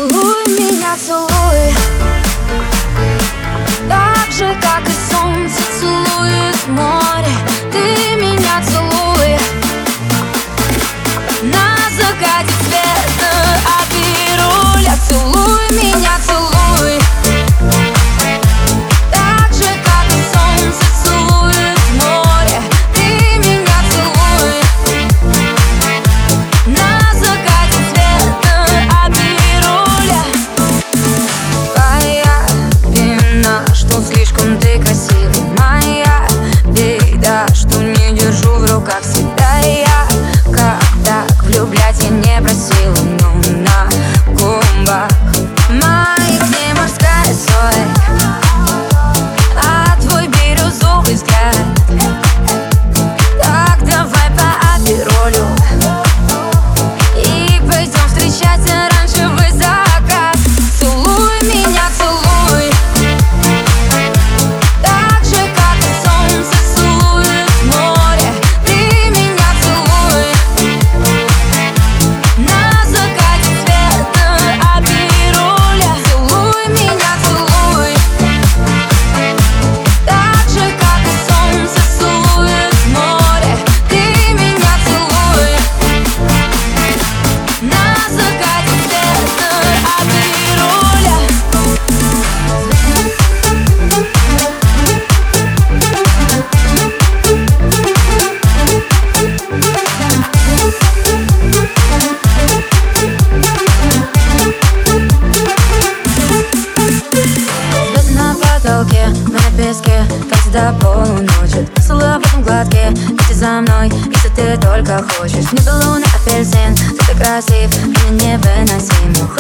Целуй меня, целуй, так же, как и солнце целует море. Ты меня целуй, на закате света от руля. Целуй меня, целуй, так же, как и солнце целует море. Ты меня целуй, на закате света от руля. Твоя вина, что слишком ты красивый. Моя беда, что не держу в руках себя я. Как так влюблять я не просила, но на губах моих не морская соль, а твой бирюзовый взгляд. Так давай по апиролю и пойдем встречать оранжевый закат. Целуй меня, целуй, так же, как и солнце целует море. Ты меня целуй, на закате света от руля. Целуй меня, целуй, так же, как и солнце целует море. Ты меня целуй, на закате света от руля. Звезды на потолке, мы на песке, танцы до полуночи. Поцелуй в этом гладке, лети за мной, если ты только хочешь. Небо, луна, апельсин, ты так красив, мне невыносим.